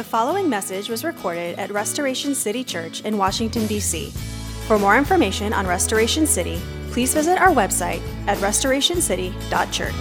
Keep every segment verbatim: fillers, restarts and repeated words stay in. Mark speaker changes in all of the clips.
Speaker 1: following message was recorded at Restoration City Church in Washington, D C For more information on Restoration City, please visit our website at restoration city dot church.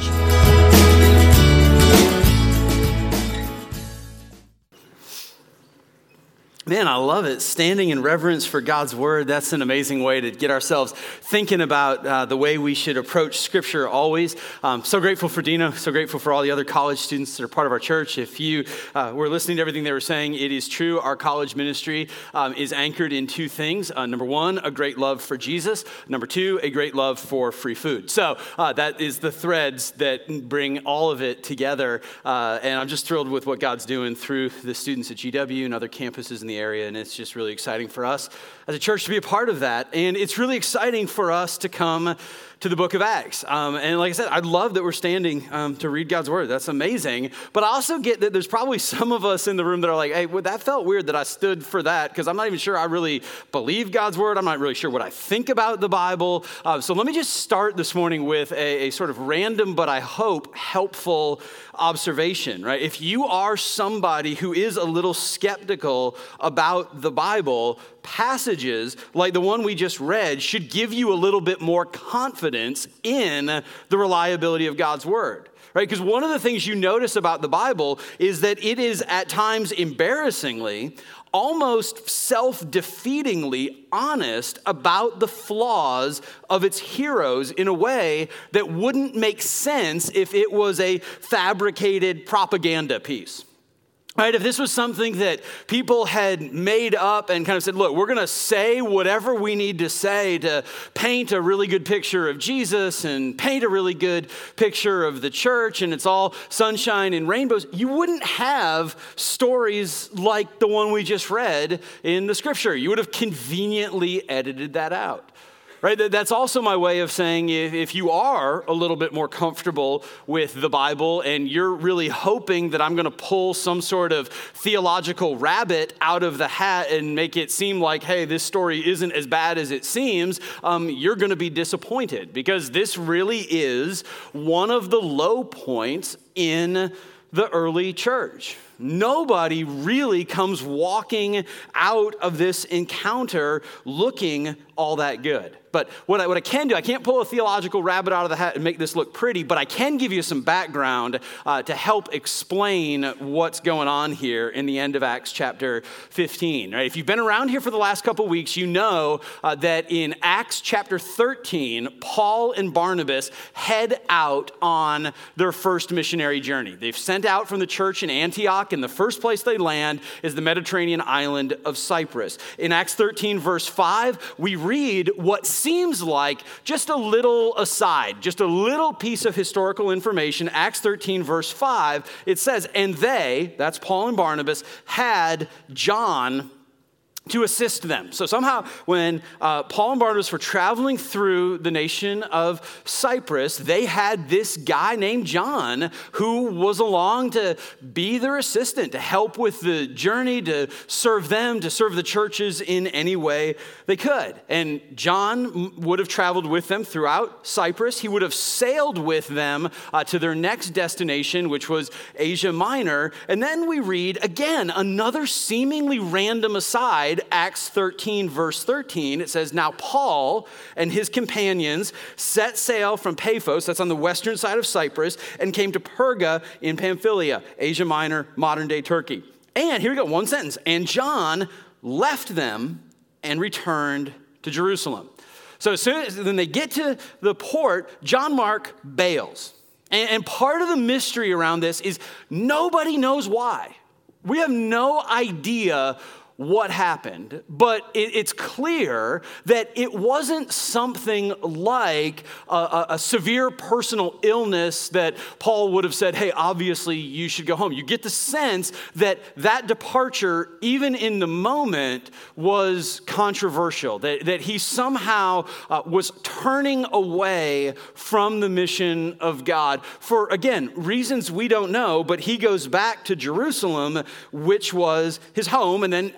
Speaker 2: Man, I love it. Standing in reverence for God's word, that's an amazing way to get ourselves thinking about uh, the way we should approach Scripture always. Um, so grateful for Dino, so grateful for all the other college students that are part of our church. If you uh, were listening to everything they were saying, it is true. Our college ministry um, is anchored in two things. Uh, number one, a great love for Jesus. Number two, a great love for free food. So uh, that is the threads that bring all of it together. Uh, and I'm just thrilled with what God's doing through the students at G W and other campuses in the area, and it's just really exciting for us as a church to be a part of that. And it's really exciting for us to come to the book of Acts. Um, and like I said, I love that we're standing um, to read God's word. That's amazing. But I also get that there's probably some of us in the room that are like, hey, well, that felt weird that I stood for that, because I'm not even sure I really believe God's word. I'm not really sure what I think about the Bible. Uh, so let me just start this morning with a, a sort of random, but I hope helpful observation, right? If you are somebody who is a little skeptical about the Bible, passages like the one we just read should give you a little bit more confidence in the reliability of God's word, right? Because one of the things you notice about the Bible is that it is at times embarrassingly, almost self-defeatingly honest about the flaws of its heroes in a way that wouldn't make sense if it was a fabricated propaganda piece. Right, if this was something that people had made up and kind of said, look, we're going to say whatever we need to say to paint a really good picture of Jesus and paint a really good picture of the church, and it's all sunshine and rainbows, you wouldn't have stories like the one we just read in the scripture. You would have conveniently edited that out. Right, that's also my way of saying if you are a little bit more comfortable with the Bible and you're really hoping that I'm going to pull some sort of theological rabbit out of the hat and make it seem like, hey, this story isn't as bad as it seems, um, you're going to be disappointed, because this really is one of the low points in the early church. Nobody really comes walking out of this encounter looking all that good. But what I, what I can do, I can't pull a theological rabbit out of the hat and make this look pretty, but I can give you some background uh, to help explain what's going on here in the end of Acts chapter fifteen. Right? If you've been around here for the last couple weeks, you know uh, that in Acts chapter thirteen, Paul and Barnabas head out on their first missionary journey. They've sent out from the church in Antioch, and the first place they land is the Mediterranean island of Cyprus. In Acts thirteen, verse five, we read what seems like just a little aside, just a little piece of historical information. Acts thirteen, verse five, it says, and they, that's Paul and Barnabas, had John to assist them. So somehow when uh, Paul and Barnabas were traveling through the nation of Cyprus, they had this guy named John who was along to be their assistant, to help with the journey, to serve them, to serve the churches in any way they could. And John would have traveled with them throughout Cyprus. He would have sailed with them uh, to their next destination, which was Asia Minor. And then we read, again, another seemingly random aside, Acts thirteen, verse thirteen, it says, now Paul and his companions set sail from Paphos, that's on the western side of Cyprus, and came to Perga in Pamphylia, Asia Minor, modern-day Turkey. And here we go, one sentence. And John left them and returned to Jerusalem. So as soon as then they get to the port, John Mark bails. And, and part of the mystery around this is nobody knows why. We have no idea what happened, but it, it's clear that it wasn't something like a, a, a severe personal illness that Paul would have said, hey, obviously you should go home. You get the sense that that departure, even in the moment, was controversial, that, that he somehow uh, was turning away from the mission of God for, again, reasons we don't know, but he goes back to Jerusalem, which was his home, and then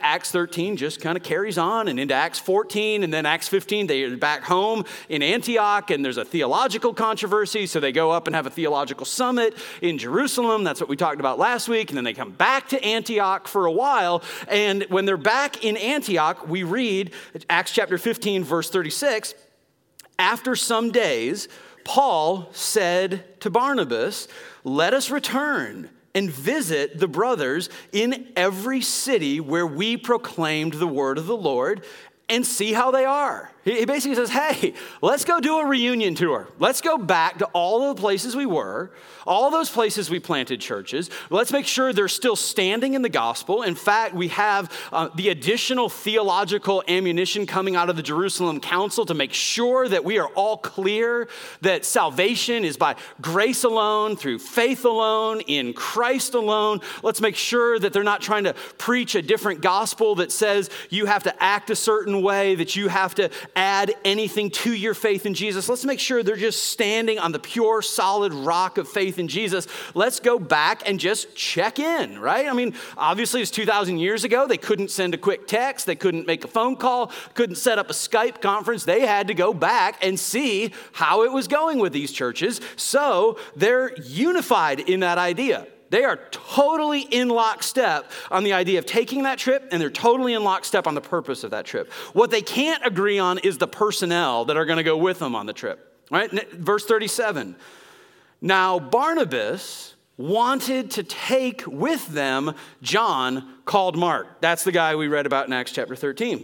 Speaker 2: Acts thirteen just kind of carries on and into Acts fourteen, and then Acts fifteen, they're back home in Antioch, and there's a theological controversy, so they go up and have a theological summit in Jerusalem. That's what we talked about last week, and then they come back to Antioch for a while, and when they're back in Antioch, we read Acts chapter fifteen, verse thirty-six, after some days, Paul said to Barnabas, "Let us return and visit the brothers in every city where we proclaimed the word of the Lord and see how they are." He basically says, hey, let's go do a reunion tour. Let's go back to all the places we were, all those places we planted churches. Let's make sure they're still standing in the gospel. In fact, we have uh, the additional theological ammunition coming out of the Jerusalem Council to make sure that we are all clear that salvation is by grace alone, through faith alone, in Christ alone. Let's make sure that they're not trying to preach a different gospel that says you have to act a certain way, that you have to add anything to your faith in Jesus. Let's make sure they're just standing on the pure, solid rock of faith in Jesus. Let's go back and just check in, right? I mean, obviously it's two thousand years ago. They couldn't send a quick text. They couldn't make a phone call, couldn't set up a Skype conference. They had to go back and see how it was going with these churches. So they're unified in that idea. They are totally in lockstep on the idea of taking that trip, and they're totally in lockstep on the purpose of that trip. What they can't agree on is the personnel that are going to go with them on the trip. Right? Verse thirty-seven. Now Barnabas wanted to take with them John, called Mark. That's the guy we read about in Acts chapter thirteen.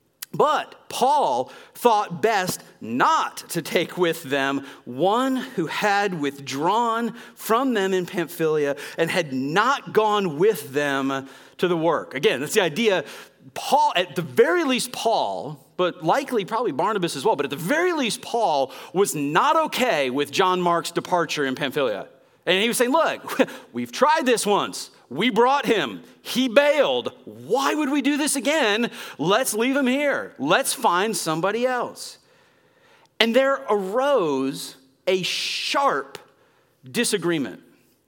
Speaker 2: But Paul thought best not to take with them one who had withdrawn from them in Pamphylia and had not gone with them to the work. Again, that's the idea. Paul, at the very least Paul, but likely probably Barnabas as well, but at the very least Paul was not okay with John Mark's departure in Pamphylia. And he was saying, look, we've tried this once. We brought him. He bailed. Why would we do this again? Let's leave him here. Let's find somebody else. And there arose a sharp disagreement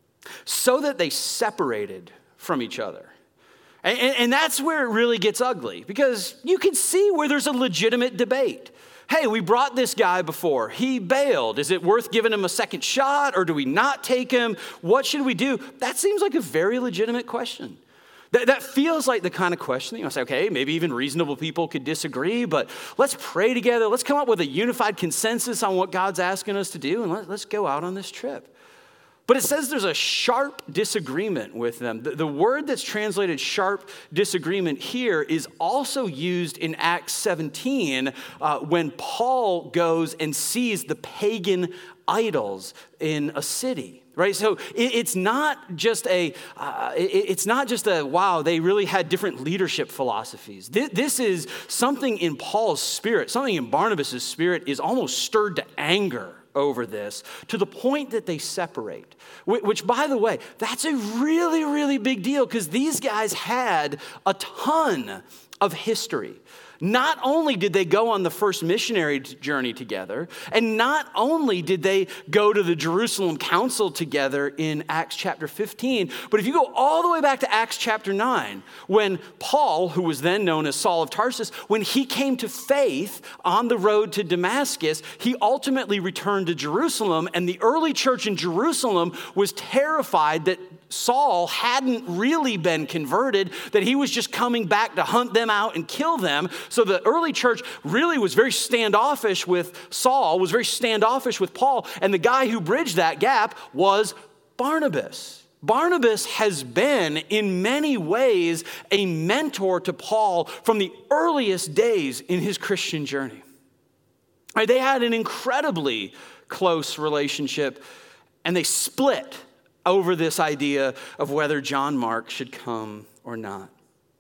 Speaker 2: so that they separated from each other. And, and that's where it really gets ugly, because you can see where there's a legitimate debate. Hey, we brought this guy before. He bailed. Is it worth giving him a second shot, or do we not take him? What should we do? That seems like a very legitimate question. That, that feels like the kind of question that you want to say, okay, maybe even reasonable people could disagree, but let's pray together. Let's come up with a unified consensus on what God's asking us to do, and let, let's go out on this trip. But it says there's a sharp disagreement with them. The, the word that's translated sharp disagreement here is also used in Acts seventeen uh, when Paul goes and sees the pagan idols in a city. Right, so it, it's not just a, uh, it, it's not just a, wow, they really had different leadership philosophies. This, this is something in Paul's spirit, something in Barnabas' spirit is almost stirred to anger over this, to the point that they separate. Which, by the way, that's a really, really big deal, because these guys had a ton of history. Not only did they go on the first missionary journey together, and not only did they go to the Jerusalem Council together in Acts chapter fifteen, but if you go all the way back to Acts chapter nine, when Paul, who was then known as Saul of Tarsus, when he came to faith on the road to Damascus, he ultimately returned to Jerusalem, and the early church in Jerusalem was terrified that Saul hadn't really been converted, that he was just coming back to hunt them out and kill them. So the early church really was very standoffish with Saul, was very standoffish with Paul, and the guy who bridged that gap was Barnabas. Barnabas has been, in many ways, a mentor to Paul from the earliest days in his Christian journey. Right, they had an incredibly close relationship, and they split over this idea of whether John Mark should come or not.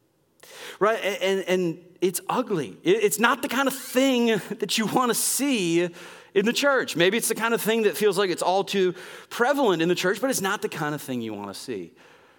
Speaker 2: Right? And, and it's ugly. It's not the kind of thing that you want to see in the church. Maybe it's the kind of thing that feels like it's all too prevalent in the church, but it's not the kind of thing you want to see.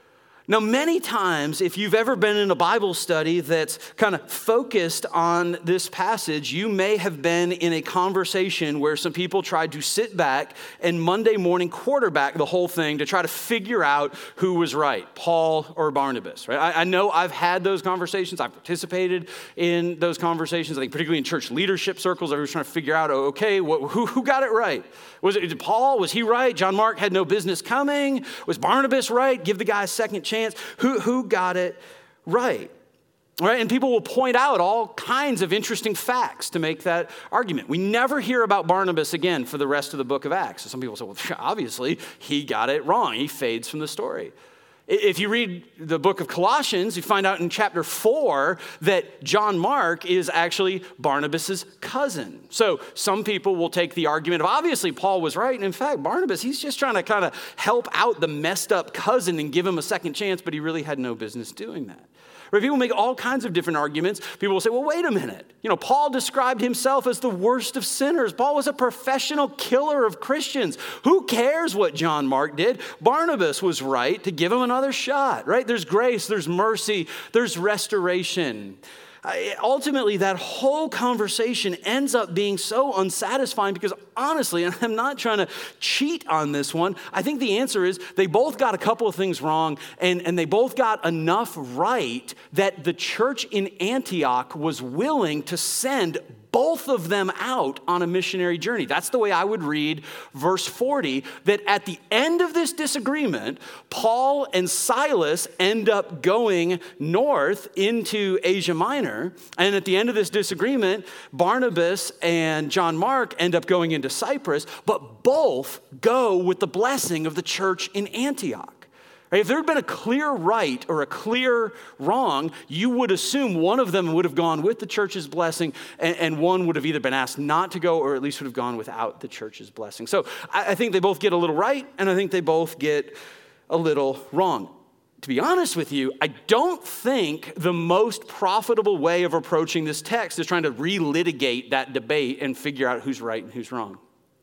Speaker 2: Now, many times, if you've ever been in a Bible study that's kind of focused on this passage, you may have been in a conversation where some people tried to sit back and Monday morning quarterback the whole thing to try to figure out who was right, Paul or Barnabas, right? I, I know I've had those conversations. I've participated in those conversations. I think particularly in church leadership circles, everyone's trying to figure out, oh, okay, what, who, who got it right? Was it Paul? Was he right? John Mark had no business coming. Was Barnabas right? Give the guy a second chance. Who, who got it right? Right? And people will point out all kinds of interesting facts to make that argument. We never hear about Barnabas again for the rest of the book of Acts. So some people say, well, obviously he got it wrong. He fades from the story. If you read the book of Colossians, you find out in chapter four that John Mark is actually Barnabas's cousin. So some people will take the argument of obviously Paul was right. And in fact, Barnabas, he's just trying to kind of help out the messed up cousin and give him a second chance, but he really had no business doing that. Right? People make all kinds of different arguments. People will say, well, wait a minute. You know, Paul described himself as the worst of sinners. Paul was a professional killer of Christians. Who cares what John Mark did? Barnabas was right to give him another shot, right? There's grace, there's mercy, there's restoration. Ultimately, that whole conversation ends up being so unsatisfying because honestly, and I'm not trying to cheat on this one, I think the answer is they both got a couple of things wrong and, and they both got enough right that the church in Antioch was willing to send both of them out on a missionary journey. That's the way I would read verse forty, that at the end of this disagreement, Paul and Silas end up going north into Asia Minor. And at the end of this disagreement, Barnabas and John Mark end up going into Cyprus, but both go with the blessing of the church in Antioch. Right? If there had been a clear right or a clear wrong, you would assume one of them would have gone with the church's blessing and, and one would have either been asked not to go or at least would have gone without the church's blessing. So I, I think they both get a little right and I think they both get a little wrong. To be honest with you, I don't think the most profitable way of approaching this text is trying to relitigate that debate and figure out who's right and who's wrong.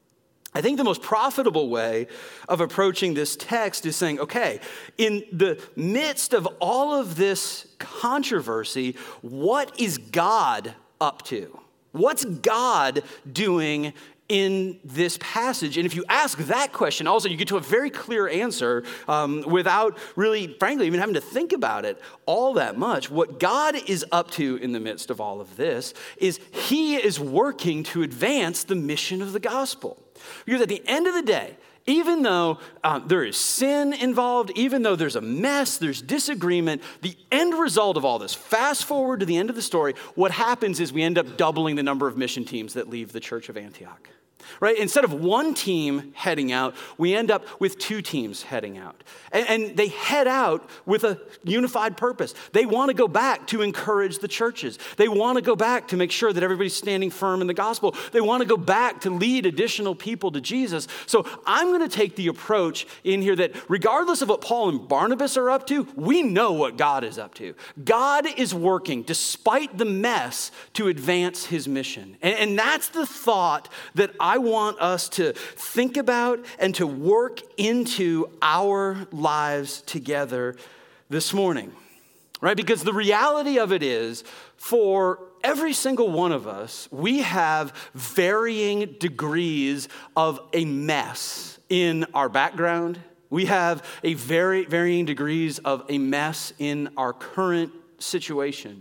Speaker 2: I think the most profitable way of approaching this text is saying, okay, in the midst of all of this controversy, what is God up to? What's God doing in this passage? And if you ask that question, also you get to a very clear answer um, without really, frankly, even having to think about it all that much. What God is up to in the midst of all of this is he is working to advance the mission of the gospel. Because at the end of the day, even though um, there is sin involved, even though there's a mess, there's disagreement, the end result of all this, fast forward to the end of the story, what happens is we end up doubling the number of mission teams that leave the Church of Antioch. Right? Instead of one team heading out, we end up with two teams heading out. And, and they head out with a unified purpose. They want to go back to encourage the churches. They want to go back to make sure that everybody's standing firm in the gospel. They want to go back to lead additional people to Jesus. So I'm going to take the approach in here that regardless of what Paul and Barnabas are up to, we know what God is up to. God is working despite the mess to advance his mission. And, and that's the thought that I I want us to think about and to work into our lives together this morning, right? Because the reality of it is, for every single one of us, we have varying degrees of a mess in our background. We have a very varying degrees of a mess in our current situation.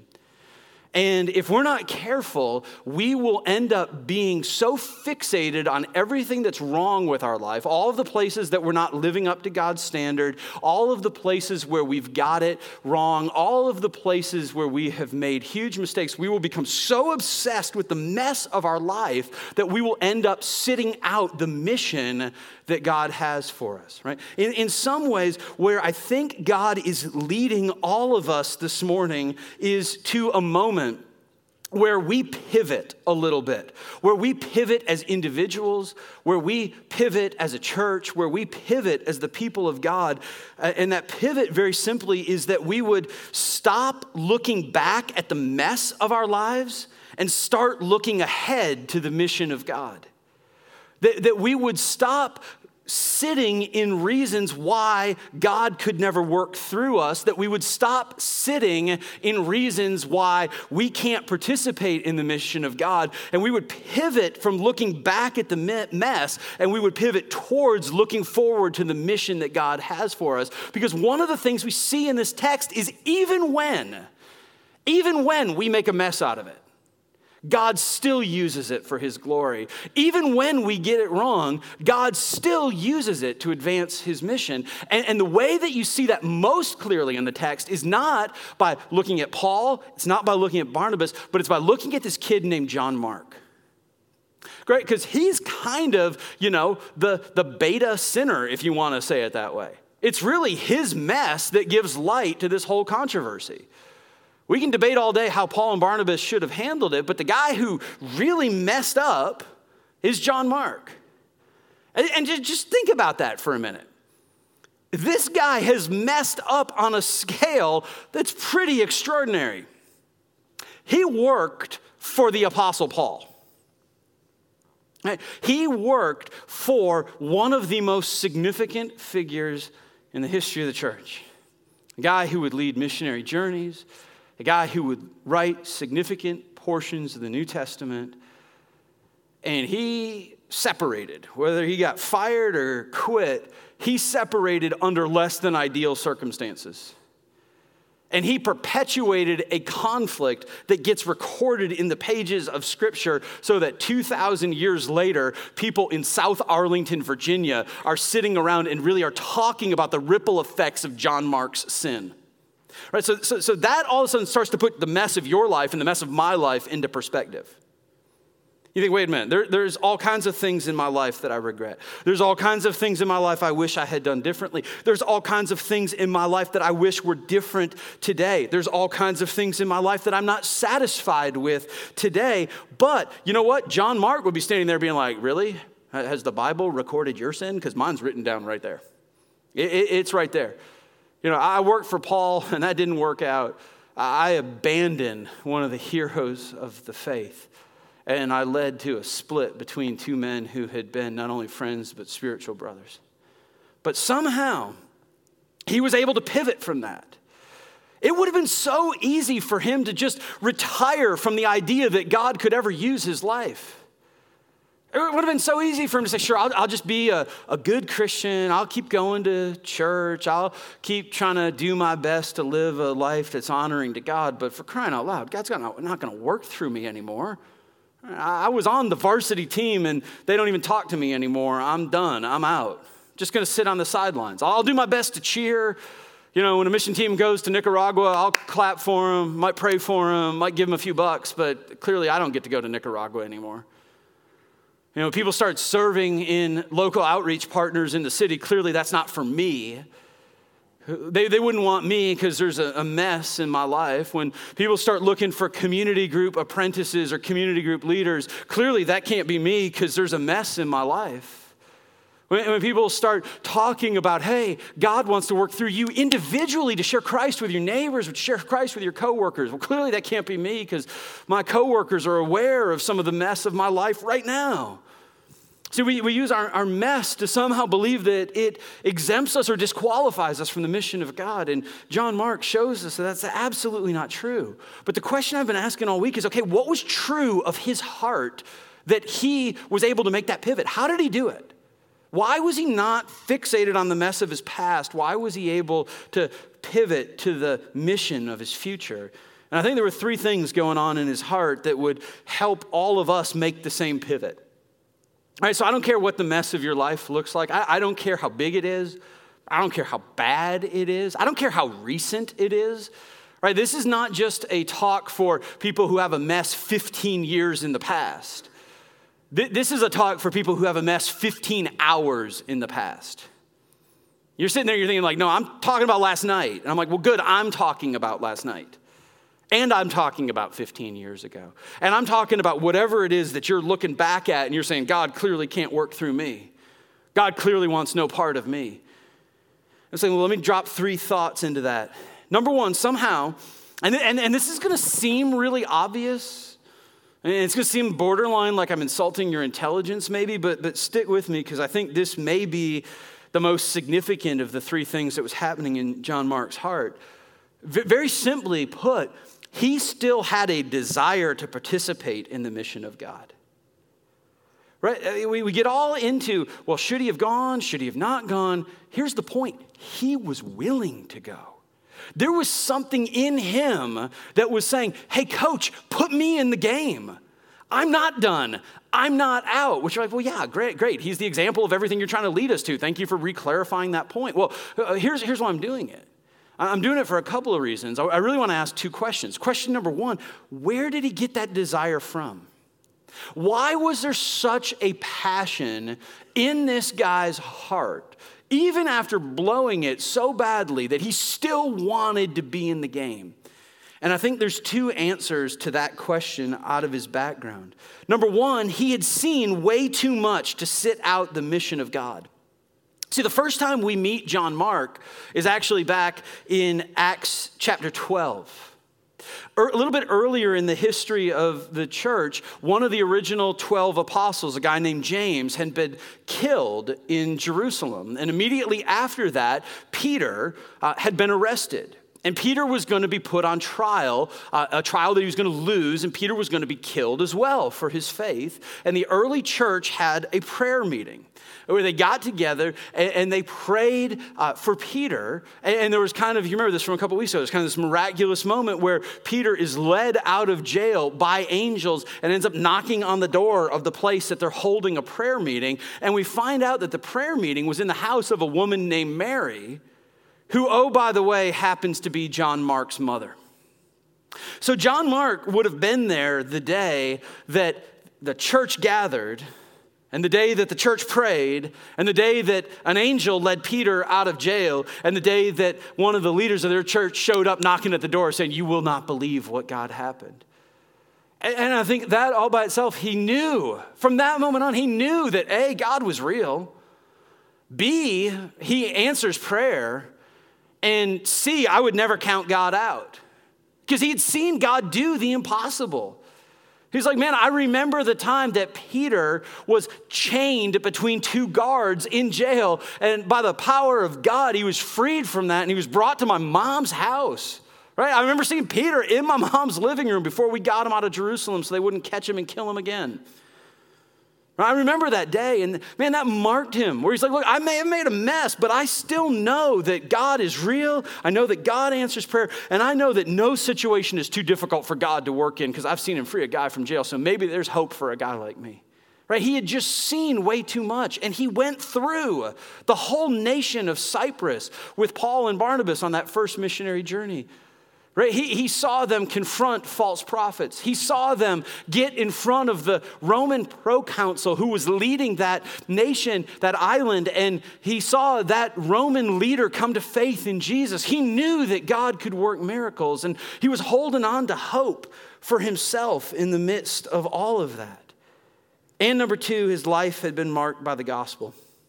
Speaker 2: And if we're not careful, we will end up being so fixated on everything that's wrong with our life, all of the places that we're not living up to God's standard, all of the places where we've got it wrong, all of the places where we have made huge mistakes. We will become so obsessed with the mess of our life that we will end up sitting out the mission that God has for us, right? In, in some ways, where I think God is leading all of us this morning is to a moment where we pivot a little bit, where we pivot as individuals, where we pivot as a church, where we pivot as the people of God. Uh, and that pivot, very simply, is that we would stop looking back at the mess of our lives and start looking ahead to the mission of God. That, that we would stop sitting in reasons why God could never work through us, that we would stop sitting in reasons why we can't participate in the mission of God, and we would pivot from looking back at the mess, and we would pivot towards looking forward to the mission that God has for us. Because one of the things we see in this text is even when, even when we make a mess out of it, God still uses it for his glory. Even when we get it wrong, God still uses it to advance his mission. And, and the way that you see that most clearly in the text is not by looking at Paul, it's not by looking at Barnabas, but it's by looking at this kid named John Mark. Great, because he's kind of, you know, the, the beta sinner, if you want to say it that way. It's really his mess that gives light to this whole controversy. We can debate all day how Paul and Barnabas should have handled it, but the guy who really messed up is John Mark. And, and just, just think about that for a minute. This guy has messed up on a scale that's pretty extraordinary. He worked for the Apostle Paul. He worked for one of the most significant figures in the history of the church. A guy who would lead missionary journeys, a guy who would write significant portions of the New Testament, and he separated. Whether he got fired or quit, he separated under less than ideal circumstances. And he perpetuated a conflict that gets recorded in the pages of Scripture so that two thousand years later, people in South Arlington, Virginia are sitting around and really are talking about the ripple effects of John Mark's sin. Right, so, so, so that all of a sudden starts to put the mess of your life and the mess of my life into perspective. You think, wait a minute, there, there's all kinds of things in my life that I regret. There's all kinds of things in my life I wish I had done differently. There's all kinds of things in my life that I wish were different today. There's all kinds of things in my life that I'm not satisfied with today. But you know what? John Mark would be standing there being like, really? Has the Bible recorded your sin? Because mine's written down right there. It, it, it's right there. You know, I worked for Paul, and that didn't work out. I abandoned one of the heroes of the faith, and I led to a split between two men who had been not only friends, but spiritual brothers. But somehow, he was able to pivot from that. It would have been so easy for him to just retire from the idea that God could ever use his life. It would have been so easy for him to say, sure, I'll, I'll just be a, a good Christian. I'll keep going to church. I'll keep trying to do my best to live a life that's honoring to God. But for crying out loud, God's not, not going to work through me anymore. I, I was on the varsity team, and they don't even talk to me anymore. I'm done. I'm out. Just going to sit on the sidelines. I'll do my best to cheer. You know, when a mission team goes to Nicaragua, I'll clap for them, might pray for them, might give them a few bucks. But clearly, I don't get to go to Nicaragua anymore. You know, people start serving in local outreach partners in the city. Clearly, that's not for me. They, they wouldn't want me because there's a, a mess in my life. When people start looking for community group apprentices or community group leaders, clearly that can't be me because there's a mess in my life. When, when people start talking about, hey, God wants to work through you individually to share Christ with your neighbors, to share Christ with your coworkers. Well, clearly that can't be me because my coworkers are aware of some of the mess of my life right now. See, we, we use our, our mess to somehow believe that it exempts us or disqualifies us from the mission of God. And John Mark shows us that that's absolutely not true. But the question I've been asking all week is, okay, what was true of his heart that he was able to make that pivot? How did he do it? Why was he not fixated on the mess of his past? Why was he able to pivot to the mission of his future? And I think there were three things going on in his heart that would help all of us make the same pivot. All right, so I don't care what the mess of your life looks like. I, I don't care how big it is. I don't care how bad it is. I don't care how recent it is. Right? This is not just a talk for people who have a mess fifteen years in the past. Th- this is a talk for people who have a mess fifteen hours in the past. You're sitting there, you're thinking like, no, I'm talking about last night. And I'm like, well, good, I'm talking about last night. And I'm talking about fifteen years ago. And I'm talking about whatever it is that you're looking back at and you're saying, God clearly can't work through me. God clearly wants no part of me. I'm saying, well, let me drop three thoughts into that. Number one, somehow, and, and, and this is going to seem really obvious, And it's going to seem borderline like I'm insulting your intelligence maybe, but, but stick with me because I think this may be the most significant of the three things that was happening in John Mark's heart. V- very simply put, he still had a desire to participate in the mission of God. Right? We, we get all into, well, should he have gone? Should he have not gone? Here's the point. He was willing to go. There was something in him that was saying, hey, coach, put me in the game. I'm not done. I'm not out. Which you're like, well, yeah, great, great. He's the example of everything you're trying to lead us to. Thank you for re-clarifying that point. Well, uh, here's, here's why I'm doing it. I'm doing it for a couple of reasons. I, I really want to ask two questions. Question number one, where did he get that desire from? Why was there such a passion in this guy's heart, even after blowing it so badly that he still wanted to be in the game? And I think there's two answers to that question out of his background. Number one, he had seen way too much to sit out the mission of God. See, the first time we meet John Mark is actually back in Acts chapter twelve. A little bit earlier in the history of the church, one of the original twelve apostles, a guy named James, had been killed in Jerusalem. And immediately after that, Peter uh, had been arrested. And Peter was going to be put on trial, uh, a trial that he was going to lose, and Peter was going to be killed as well for his faith. And the early church had a prayer meeting where they got together and, and they prayed uh, for Peter. And, and there was kind of, you remember this from a couple weeks ago, there's kind of this miraculous moment where Peter is led out of jail by angels and ends up knocking on the door of the place that they're holding a prayer meeting. And we find out that the prayer meeting was in the house of a woman named Mary, who, oh, by the way, happens to be John Mark's mother. So John Mark would have been there the day that the church gathered, and the day that the church prayed, and the day that an angel led Peter out of jail, and the day that one of the leaders of their church showed up knocking at the door saying, you will not believe what God happened. And, and I think that all by itself, he knew, from that moment on, he knew that A, God was real, B, he answers prayer, and C, I would never count God out. Because he had seen God do the impossible. He's like, man, I remember the time that Peter was chained between two guards in jail. And by the power of God, he was freed from that. And he was brought to my mom's house. Right? I remember seeing Peter in my mom's living room before we got him out of Jerusalem so they wouldn't catch him and kill him again. I remember that day, and man, that marked him, where he's like, look, I may have made a mess, but I still know that God is real. I know that God answers prayer, and I know that no situation is too difficult for God to work in, because I've seen him free a guy from jail, so maybe there's hope for a guy like me. Right? He had just seen way too much, and he went through the whole nation of Cyprus with Paul and Barnabas on that first missionary journey. Right? He, he saw them confront false prophets. He saw them get in front of the Roman proconsul who was leading that nation, that island, and he saw that Roman leader come to faith in Jesus. He knew that God could work miracles, and he was holding on to hope for himself in the midst of all of that. And number two, his life had been marked by the gospel.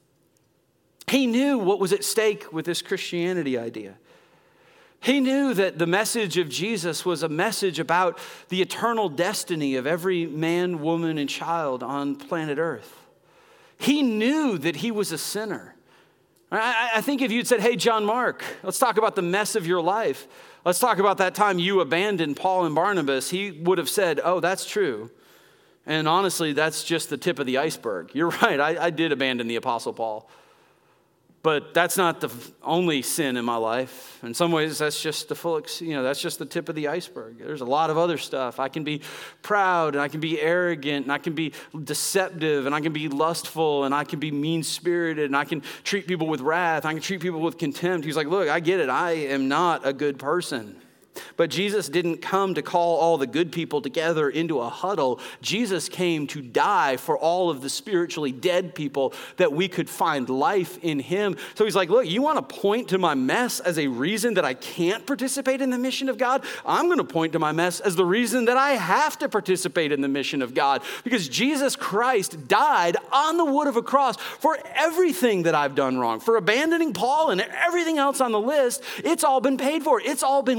Speaker 2: He knew what was at stake with this Christianity idea. He knew that the message of Jesus was a message about the eternal destiny of every man, woman, and child on planet Earth. He knew that he was a sinner. I, I think if you'd said, hey, John Mark, let's talk about the mess of your life. Let's talk about that time you abandoned Paul and Barnabas. He would have said, oh, that's true. And honestly, that's just the tip of the iceberg. You're right, I, I did abandon the Apostle Paul. But that's not the only sin in my life. In some ways, that's just the full, you know, that's just the tip of the iceberg. There's a lot of other stuff. I can be proud, and I can be arrogant, and I can be deceptive, and I can be lustful, and I can be mean-spirited, and I can treat people with wrath. I can treat people with contempt. He's like, look, I get it. I am not a good person. But Jesus didn't come to call all the good people together into a huddle. Jesus came to die for all of the spiritually dead people that we could find life in him. So he's like, look, you want to point to my mess as a reason that I can't participate in the mission of God? I'm going to point to my mess as the reason that I have to participate in the mission of God. Because Jesus Christ died on the wood of a cross for everything that I've done wrong. For abandoning Paul and everything else on the list, it's all been paid for. It's all been covered.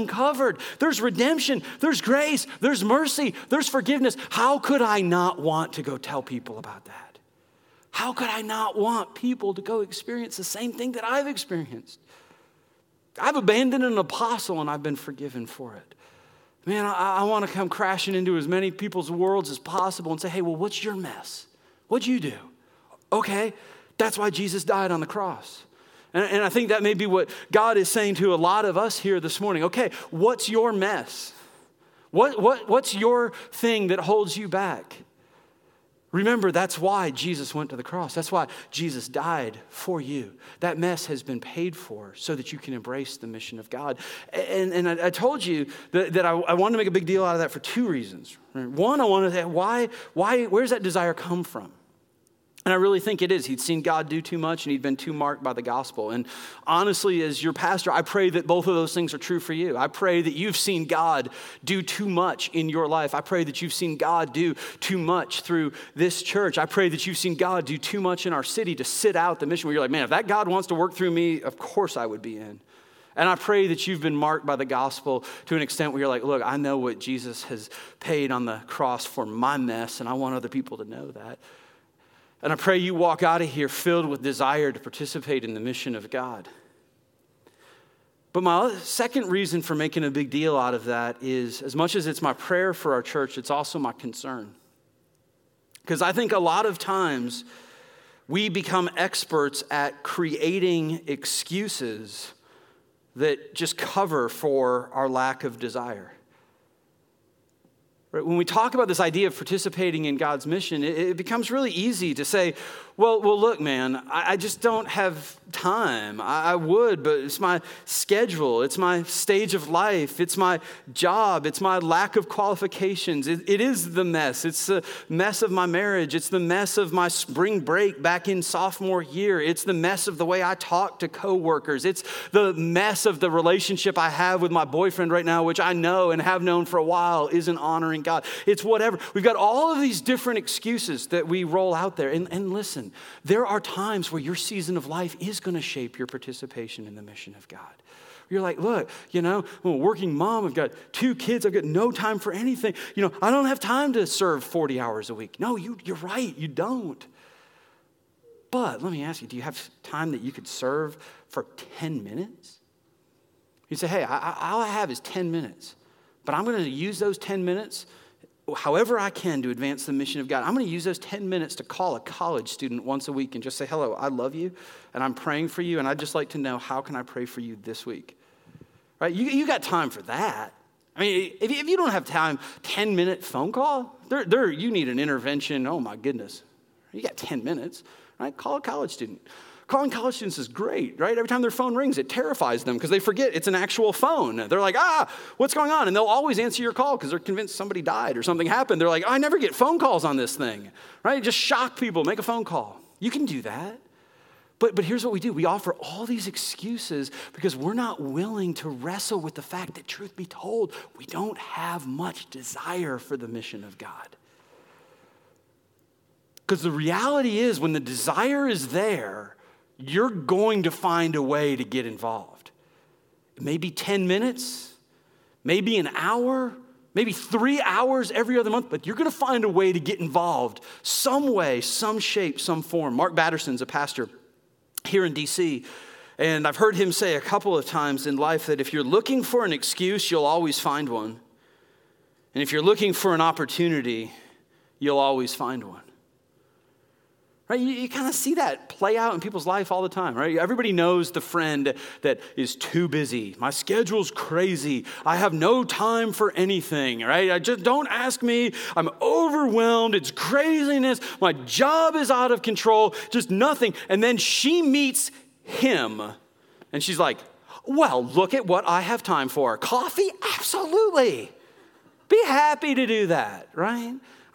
Speaker 2: reward, there's redemption, there's grace, there's mercy, there's forgiveness. How could I not want to go tell people about that? How could I not want people to go experience the same thing that I've experienced? I've abandoned an apostle and I've been forgiven for it. Man, I, I want to come crashing into as many people's worlds as possible and say, hey, well, what's your mess? What'd you do? Okay, that's why Jesus died on the cross. And, and I think that may be what God is saying to a lot of us here this morning. Okay, what's your mess? What, what, what's your thing that holds you back? Remember, that's why Jesus went to the cross. That's why Jesus died for you. That mess has been paid for so that you can embrace the mission of God. And, and I, I told you that, that I, I wanted to make a big deal out of that for two reasons. One, I wanted to say, why, why, where does that desire come from? And I really think it is. He'd seen God do too much and he'd been too marked by the gospel. And honestly, as your pastor, I pray that both of those things are true for you. I pray that you've seen God do too much in your life. I pray that you've seen God do too much through this church. I pray that you've seen God do too much in our city to sit out the mission where you're like, man, if that God wants to work through me, of course I would be in. And I pray that you've been marked by the gospel to an extent where you're like, look, I know what Jesus has paid on the cross for my mess, and I want other people to know that. And I pray you walk out of here filled with desire to participate in the mission of God. But my second reason for making a big deal out of that is, as much as it's my prayer for our church, it's also my concern. Because I think a lot of times we become experts at creating excuses that just cover for our lack of desire. When we talk about this idea of participating in God's mission, it becomes really easy to say, well, well, look, man, I just don't have time. I would, but it's my schedule. It's my stage of life. It's my job. It's my lack of qualifications. It, it is the mess. It's the mess of my marriage. It's the mess of my spring break back in sophomore year. It's the mess of the way I talk to coworkers. It's the mess of the relationship I have with my boyfriend right now, which I know and have known for a while isn't honoring God. It's whatever. We've got all of these different excuses that we roll out there. And, and listen, there are times where your season of life is going to shape your participation in the mission of God. You're like, look, you know, I'm a working mom. I've got two kids. I've got no time for anything. You know, I don't have time to serve forty hours a week. No, you, you're right. You don't. But let me ask you, do you have time that you could serve for ten minutes? You say, hey, I, I, all I have is ten minutes. But I'm going to use those ten minutes however I can to advance the mission of God. I'm going to use those ten minutes to call a college student once a week and just say, hello, I love you, and I'm praying for you, and I'd just like to know, how can I pray for you this week? Right? You, you got time for that. I mean, if you, if you don't have time, ten-minute phone call, there, there, you need an intervention. Oh, my goodness. You got ten minutes, right? Call a college student. Calling college students is great, right? Every time their phone rings, it terrifies them because they forget it's an actual phone. They're like, ah, what's going on? And they'll always answer your call because they're convinced somebody died or something happened. They're like, I never get phone calls on this thing, right? Just shock people, make a phone call. You can do that. But, but here's what we do. We offer all these excuses because we're not willing to wrestle with the fact that, truth be told, we don't have much desire for the mission of God. Because the reality is, when the desire is there, you're going to find a way to get involved. Maybe ten minutes, maybe an hour, maybe three hours every other month, but you're going to find a way to get involved some way, some shape, some form. Mark Batterson's a pastor here in D C, and I've heard him say a couple of times in life that if you're looking for an excuse, you'll always find one. And if you're looking for an opportunity, you'll always find one. Right? You, you kind of see that play out in people's life all the time, right? Everybody knows the friend that is too busy. My schedule's crazy. I have no time for anything, right? I just don't ask me. I'm overwhelmed. It's craziness. My job is out of control. Just nothing. And then she meets him, and she's like, well, look at what I have time for. Coffee? Absolutely. Be happy to do that, right?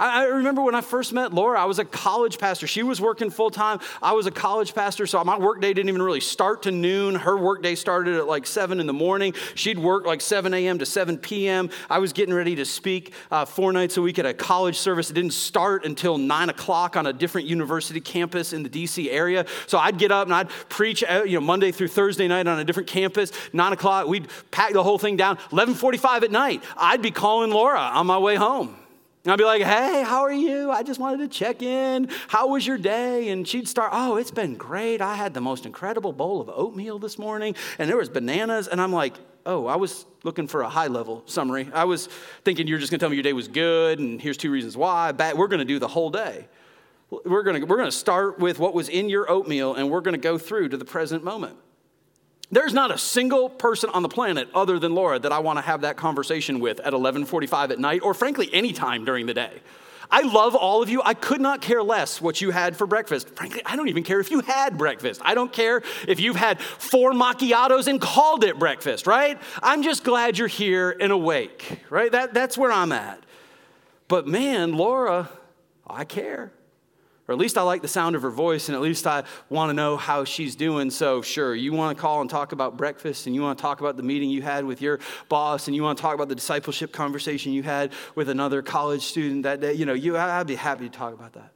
Speaker 2: I remember when I first met Laura, I was a college pastor. She was working full-time. I was a college pastor, so my workday didn't even really start to noon. Her workday started at like seven in the morning. She'd work like seven a.m. to seven p.m. I was getting ready to speak uh, four nights a week at a college service. It didn't start until nine o'clock on a different university campus in the D C area. So I'd get up and I'd preach uh, you know, Monday through Thursday night on a different campus. nine o'clock, we'd pack the whole thing down. eleven forty-five at night, I'd be calling Laura on my way home. And I'd be like, hey, how are you? I just wanted to check in. How was your day? And she'd start, oh, it's been great. I had the most incredible bowl of oatmeal this morning, and there was bananas. And I'm like, oh, I was looking for a high-level summary. I was thinking you're just going to tell me your day was good, and here's two reasons why. We're going to do the whole day. We're going to, we're going to start with what was in your oatmeal, and we're going to go through to the present moment. There's not a single person on the planet other than Laura that I want to have that conversation with at eleven forty-five at night, or frankly, any time during the day. I love all of you. I could not care less what you had for breakfast. Frankly, I don't even care if you had breakfast. I don't care if you've had four macchiatos and called it breakfast, right? I'm just glad you're here and awake, right? That, that's where I'm at. But man, Laura, I care. Or at least I like the sound of her voice, and at least I want to know how she's doing. So sure, you want to call and talk about breakfast, and you want to talk about the meeting you had with your boss, and you want to talk about the discipleship conversation you had with another college student that day. You know, you, I'd be happy to talk about that.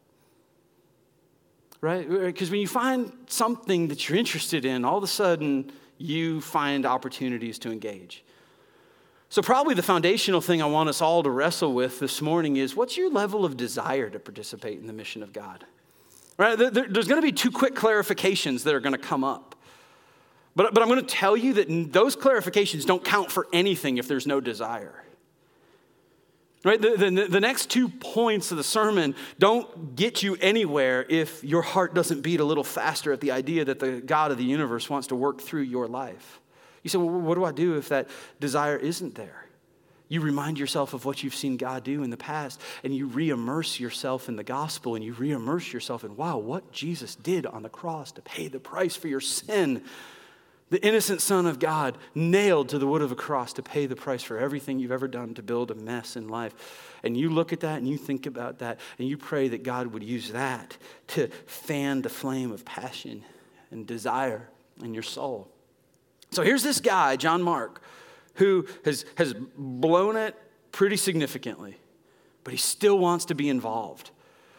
Speaker 2: Right? Because when you find something that you're interested in, all of a sudden you find opportunities to engage. So probably the foundational thing I want us all to wrestle with this morning is, what's your level of desire to participate in the mission of God? Right? There, there's going to be two quick clarifications that are going to come up. But, but I'm going to tell you that those clarifications don't count for anything if there's no desire. Right? The, the, the next two points of the sermon don't get you anywhere if your heart doesn't beat a little faster at the idea that the God of the universe wants to work through your life. You say, well, what do I do if that desire isn't there? You remind yourself of what you've seen God do in the past, and you re-immerse yourself in the gospel, and you re-immerse yourself in, wow, what Jesus did on the cross to pay the price for your sin. The innocent Son of God nailed to the wood of a cross to pay the price for everything you've ever done to build a mess in life. And you look at that and you think about that, and you pray that God would use that to fan the flame of passion and desire in your soul. So here's this guy, John Mark, who has, has blown it pretty significantly, but he still wants to be involved.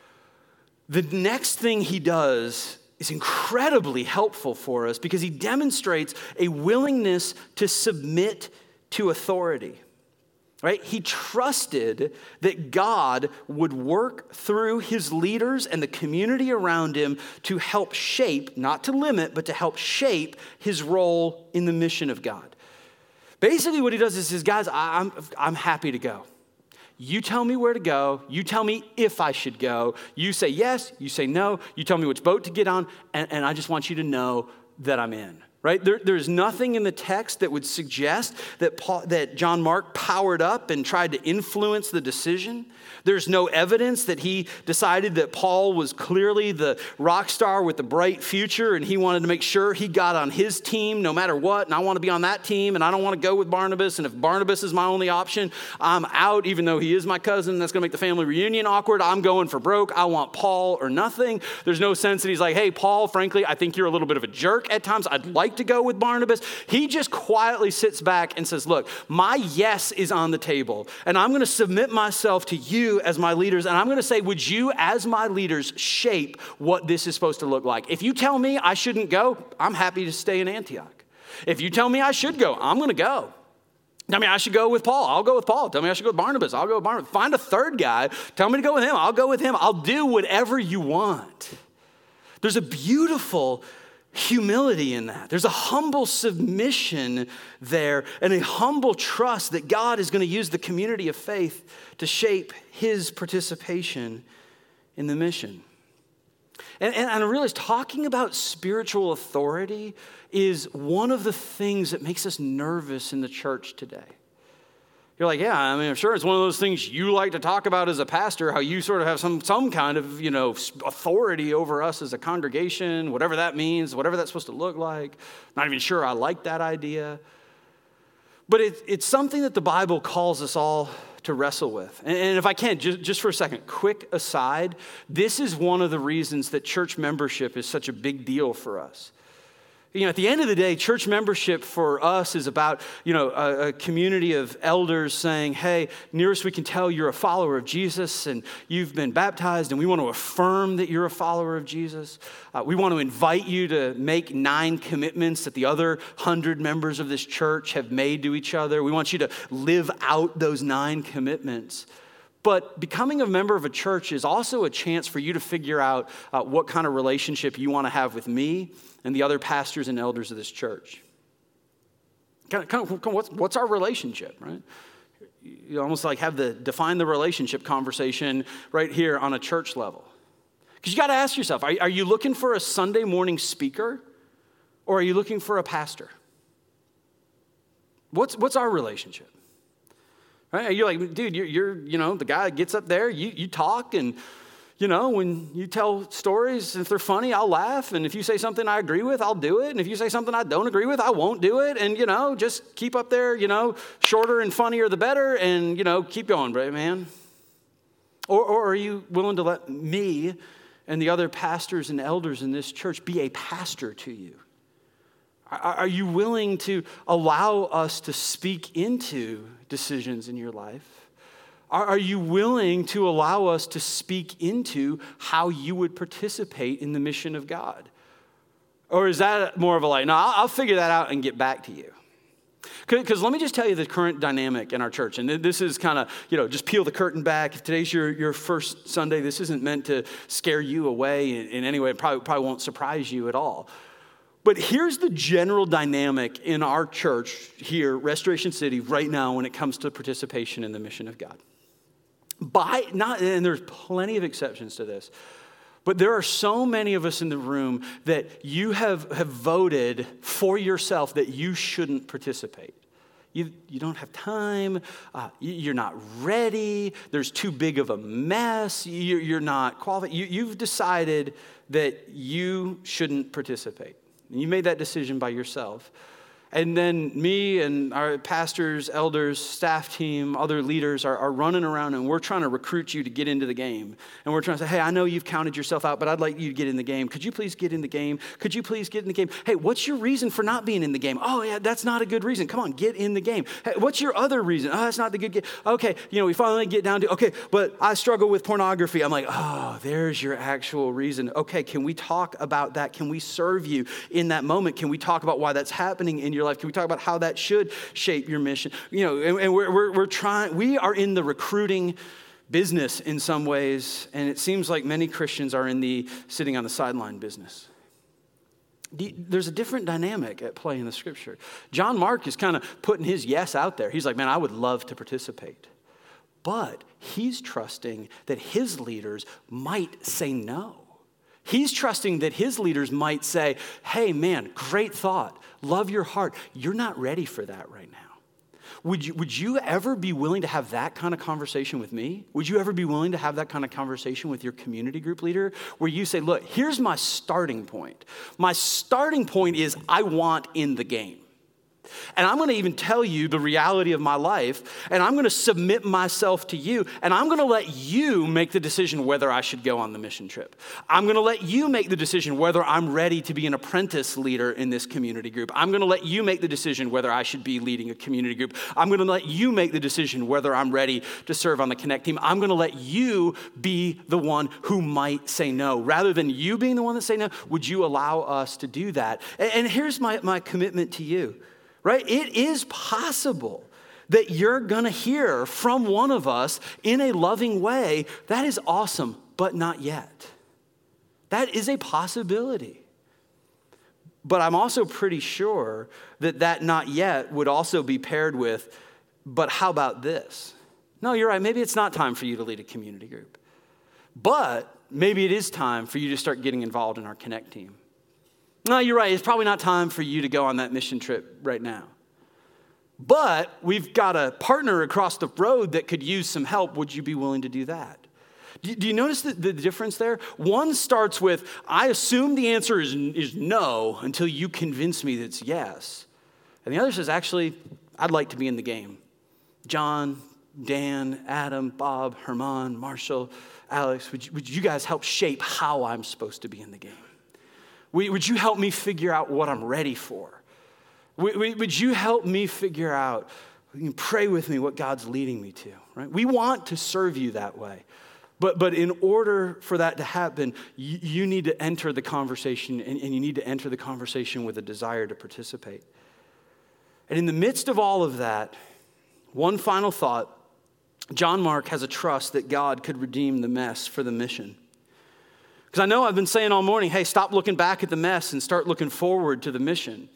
Speaker 2: The next thing he does is incredibly helpful for us because he demonstrates a willingness to submit to authority. Right? He trusted that God would work through his leaders and the community around him to help shape, not to limit, but to help shape his role in the mission of God. Basically what he does is he says, guys, I'm, I'm happy to go. You tell me where to go. You tell me if I should go. You say yes, you say no. You tell me which boat to get on, and, and I just want you to know that I'm in. Right? There, there's nothing in the text that would suggest that Paul, that John Mark powered up and tried to influence the decision. There's no evidence that he decided that Paul was clearly the rock star with the bright future and he wanted to make sure he got on his team no matter what, and I want to be on that team, and I don't want to go with Barnabas, and if Barnabas is my only option, I'm out, even though he is my cousin. That's going to make the family reunion awkward. I'm going for broke. I want Paul or nothing. There's no sense that he's like, hey, Paul, frankly, I think you're a little bit of a jerk at times. I'd like to go with Barnabas. He just quietly sits back and says, look, my yes is on the table, and I'm going to submit myself to you as my leaders, and I'm going to say, would you as my leaders shape what this is supposed to look like? If you tell me I shouldn't go, I'm happy to stay in Antioch. If you tell me I should go, I'm going to go. Tell me I should go with Paul, I'll go with Paul. Tell me I should go with Barnabas, I'll go with Barnabas. Find a third guy, tell me to go with him, I'll go with him. I'll do whatever you want. There's a beautiful humility in that. There's a humble submission there and a humble trust that God is going to use the community of faith to shape his participation in the mission. And, and I realize talking about spiritual authority is one of the things that makes us nervous in the church today. You're like, yeah, I mean, I'm sure it's one of those things you like to talk about as a pastor, how you sort of have some some kind of, you know, authority over us as a congregation, whatever that means, whatever that's supposed to look like. Not even sure I like that idea. But it, it's something that the Bible calls us all to wrestle with. And, and if I can, just, just for a second, quick aside, this is one of the reasons that church membership is such a big deal for us. You know, at the end of the day, church membership for us is about, you know, a, a community of elders saying, hey, nearest we can tell you're a follower of Jesus and you've been baptized, and we want to affirm that you're a follower of Jesus. Uh, we want to invite you to make nine commitments that the other hundred members of this church have made to each other. We want you to live out those nine commitments. But becoming a member of a church is also a chance for you to figure out uh, what kind of relationship you want to have with me and the other pastors and elders of this church. Kind of, kind of, what's, what's our relationship, right? You almost like have the define the relationship conversation right here on a church level. Because you got to ask yourself, are, are you looking for a Sunday morning speaker or are you looking for a pastor? What's, what's our relationship? Right? You're like, dude, you're, you're, you know, the guy that gets up there, you, you talk, and, you know, when you tell stories, if they're funny, I'll laugh. And if you say something I agree with, I'll do it. And if you say something I don't agree with, I won't do it. And, you know, just keep up there, you know, shorter and funnier the better, and, you know, keep going, right, man? Or, or are you willing to let me and the other pastors and elders in this church be a pastor to you? Are you willing to allow us to speak into decisions in your life? Are you willing to allow us to speak into how you would participate in the mission of God? Or is that more of a like, no, I'll figure that out and get back to you? Because let me just tell you the current dynamic in our church. And this is kind of, you know, just peel the curtain back. If today's your, your first Sunday, this isn't meant to scare you away in, in any way. It probably, probably won't surprise you at all. But here's the general dynamic in our church here, Restoration City, right now when it comes to participation in the mission of God. By not, and there's plenty of exceptions to this, but there are so many of us in the room that you have, have voted for yourself that you shouldn't participate. You, you don't have time, uh, you're not ready, there's too big of a mess, you're, you're not qualified. You, you've decided that you shouldn't participate. And you made that decision by yourself. And then me and our pastors, elders, staff team, other leaders are, are running around, and we're trying to recruit you to get into the game. And we're trying to say, hey, I know you've counted yourself out, but I'd like you to get in the game. Could you please get in the game? Could you please get in the game? Hey, what's your reason for not being in the game? Oh, yeah, that's not a good reason. Come on, get in the game. Hey, what's your other reason? Oh, that's not the good game. Okay, you know, we finally get down to, okay, but I struggle with pornography. I'm like, oh, there's your actual reason. Okay, can we talk about that? Can we serve you in that moment? Can we talk about why that's happening in your life? Can we talk about how that should shape your mission? You know, and, and we're, we're, we're trying, we are in the recruiting business in some ways, and it seems like many Christians are in the sitting on the sideline business. There's a different dynamic at play in the scripture. John Mark is kind of putting his yes out there. He's like, man, I would love to participate. But he's trusting that his leaders might say no. He's trusting that his leaders might say, hey, man, great thought. Love your heart. You're not ready for that right now. Would you, would you ever be willing to have that kind of conversation with me? Would you ever be willing to have that kind of conversation with your community group leader where you say, look, here's my starting point. My starting point is I want in the game. And I'm going to even tell you the reality of my life, and I'm going to submit myself to you, and I'm going to let you make the decision whether I should go on the mission trip. I'm going to let you make the decision whether I'm ready to be an apprentice leader in this community group. I'm going to let you make the decision whether I should be leading a community group. I'm going to let you make the decision whether I'm ready to serve on the Connect team. I'm going to let you be the one who might say no. Rather than you being the one that say no, would you allow us to do that? And, and here's my, my commitment to you. Right? It is possible that you're going to hear from one of us in a loving way. That is awesome, but not yet. That is a possibility. But I'm also pretty sure that that not yet would also be paired with, but how about this? No, you're right. Maybe it's not time for you to lead a community group. But maybe it is time for you to start getting involved in our Connect team. No, you're right. It's probably not time for you to go on that mission trip right now. But we've got a partner across the road that could use some help. Would you be willing to do that? Do, do you notice the, the difference there? One starts with, I assume the answer is, is no until you convince me that it's yes. And the other says, actually, I'd like to be in the game. John, Dan, Adam, Bob, Herman, Marshall, Alex, would you, would you guys help shape how I'm supposed to be in the game? Would you help me figure out what I'm ready for? Would you help me figure out, you can pray with me what God's leading me to, right? We want to serve you that way. But but in order for that to happen, you, you need to enter the conversation, and, and you need to enter the conversation with a desire to participate. And in the midst of all of that, one final thought, John Mark has a trust that God could redeem the mess for the mission. Because I know I've been saying all morning, hey, stop looking back at the mess and start looking forward to the mission.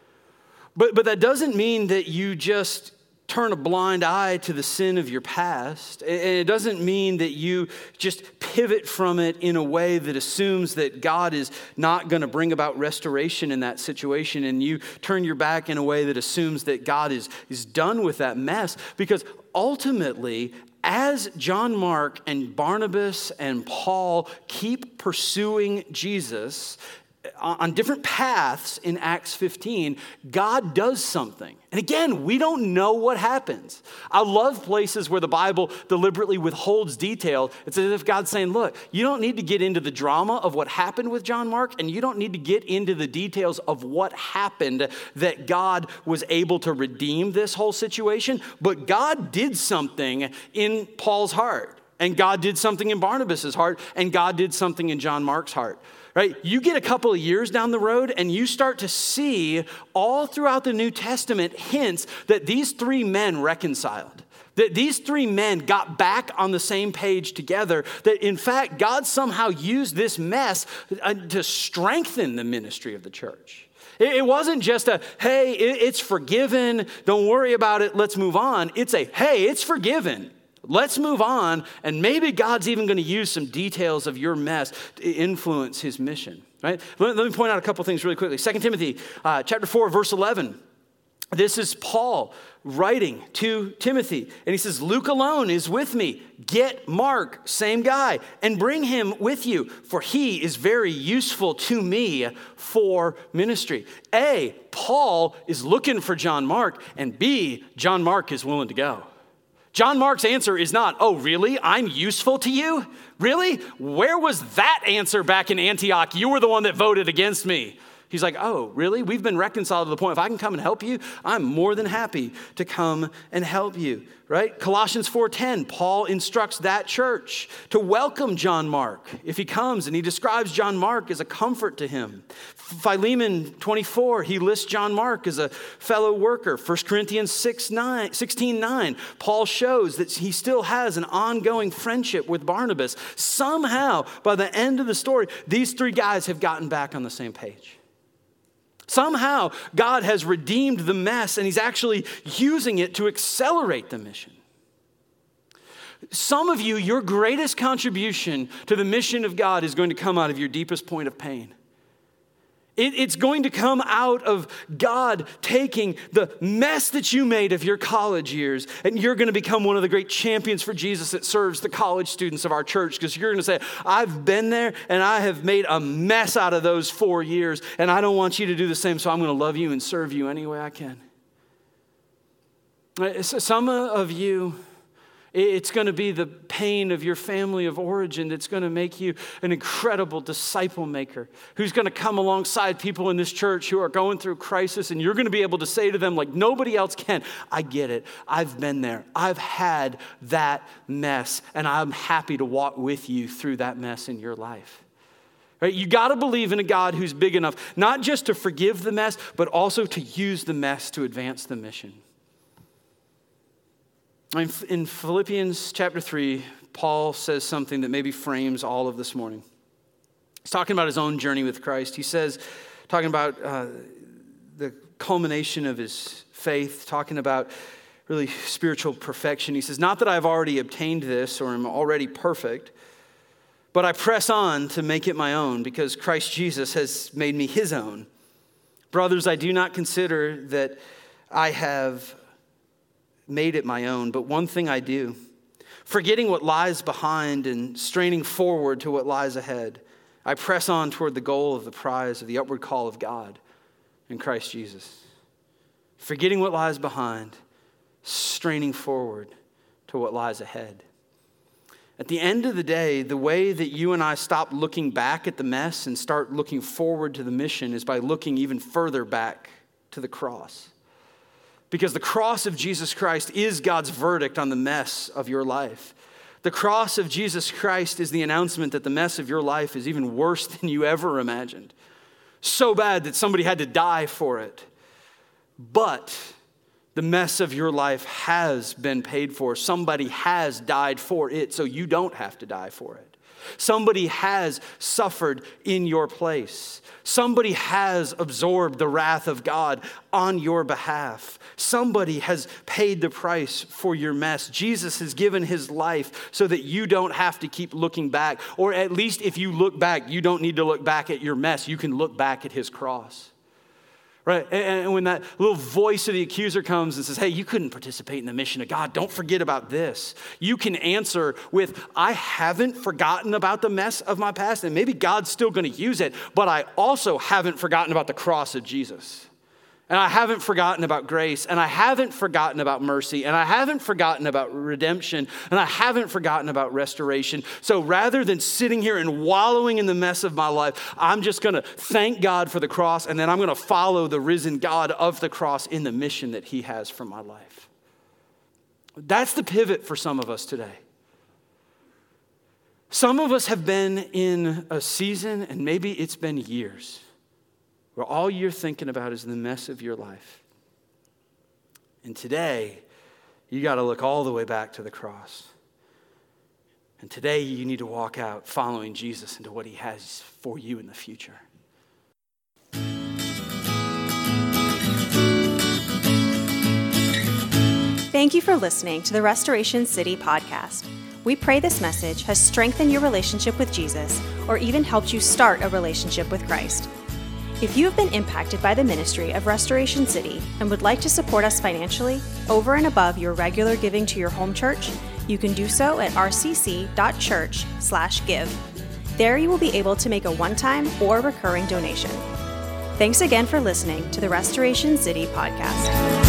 Speaker 2: But but that doesn't mean that you just turn a blind eye to the sin of your past. And it doesn't mean that you just pivot from it in a way that assumes that God is not going to bring about restoration in that situation, and you turn your back in a way that assumes that God is, is done with that mess. Because ultimately, as John Mark and Barnabas and Paul keep pursuing Jesus on different paths in Acts fifteen, God does something. And again, we don't know what happens. I love places where the Bible deliberately withholds detail. It's as if God's saying, look, you don't need to get into the drama of what happened with John Mark, and you don't need to get into the details of what happened that God was able to redeem this whole situation. But God did something in Paul's heart, and God did something in Barnabas's heart, and God did something in John Mark's heart. Right? You get a couple of years down the road and you start to see all throughout the New Testament hints that these three men reconciled. That these three men got back on the same page together. That in fact, God somehow used this mess to strengthen the ministry of the church. It wasn't just a, hey, it's forgiven. Don't worry about it. Let's move on. It's a, hey, it's forgiven. Let's move on, and maybe God's even going to use some details of your mess to influence his mission, right? Let, let me point out a couple things really quickly. Second Timothy uh, chapter four, verse eleven. This is Paul writing to Timothy, and he says, Luke alone is with me. Get Mark, same guy, and bring him with you, for he is very useful to me for ministry. A, Paul is looking for John Mark, and B, John Mark is willing to go. John Mark's answer is not, oh, really? I'm useful to you? Really? Where was that answer back in Antioch? You were the one that voted against me. He's like, oh, really? We've been reconciled to the point, if I can come and help you, I'm more than happy to come and help you, right? Colossians four ten, Paul instructs that church to welcome John Mark if he comes, and he describes John Mark as a comfort to him. Philemon twenty-four, he lists John Mark as a fellow worker. First Corinthians sixteen nine, Paul shows that he still has an ongoing friendship with Barnabas. Somehow, by the end of the story, these three guys have gotten back on the same page. Somehow, God has redeemed the mess, and he's actually using it to accelerate the mission. Some of you, your greatest contribution to the mission of God is going to come out of your deepest point of pain. It, it's going to come out of God taking the mess that you made of your college years, and you're going to become one of the great champions for Jesus that serves the college students of our church, because you're going to say, I've been there and I have made a mess out of those four years, and I don't want you to do the same, so I'm going to love you and serve you any way I can. Some of you, it's going to be the pain of your family of origin that's going to make you an incredible disciple maker who's going to come alongside people in this church who are going through crisis, and you're going to be able to say to them like nobody else can, I get it. I've been there. I've had that mess, and I'm happy to walk with you through that mess in your life. Right? You got to believe in a God who's big enough not just to forgive the mess, but also to use the mess to advance the mission. In Philippians chapter three, Paul says something that maybe frames all of this morning. He's talking about his own journey with Christ. He says, talking about uh, the culmination of his faith, talking about really spiritual perfection. He says, not that I've already obtained this or am already perfect, but I press on to make it my own because Christ Jesus has made me his own. Brothers, I do not consider that I have made it my own, but one thing I do, forgetting what lies behind and straining forward to what lies ahead, I press on toward the goal of the prize of the upward call of God in Christ Jesus. forgetting what lies behind, straining forward to what lies ahead. At the end of the day, the way that you and I stop looking back at the mess and start looking forward to the mission is by looking even further back to the cross. Because the cross of Jesus Christ is God's verdict on the mess of your life. The cross of Jesus Christ is the announcement that the mess of your life is even worse than you ever imagined. So bad that somebody had to die for it. But the mess of your life has been paid for. Somebody has died for it, so you don't have to die for it. Somebody has suffered in your place. Somebody has absorbed the wrath of God on your behalf. Somebody has paid the price for your mess. Jesus has given his life so that you don't have to keep looking back. Or at least if you look back, you don't need to look back at your mess. You can look back at his cross. Right? And when that little voice of the accuser comes and says, hey, you couldn't participate in the mission of God, don't forget about this. You can answer with, I haven't forgotten about the mess of my past, and maybe God's still going to use it, but I also haven't forgotten about the cross of Jesus. And I haven't forgotten about grace, and I haven't forgotten about mercy, and I haven't forgotten about redemption, and I haven't forgotten about restoration. So rather than sitting here and wallowing in the mess of my life, I'm just going to thank God for the cross, and then I'm going to follow the risen God of the cross in the mission that he has for my life. That's the pivot for some of us today. Some of us have been in a season, and maybe it's been years, where all you're thinking about is the mess of your life. And today, you got to look all the way back to the cross. And today, you need to walk out following Jesus into what he has for you in the future.
Speaker 1: Thank you for listening to the Restoration City podcast. We pray this message has strengthened your relationship with Jesus or even helped you start a relationship with Christ. If you have been impacted by the ministry of Restoration City and would like to support us financially, over and above your regular giving to your home church, you can do so at rcc.church slash give. There you will be able to make a one-time or recurring donation. Thanks again for listening to the Restoration City podcast.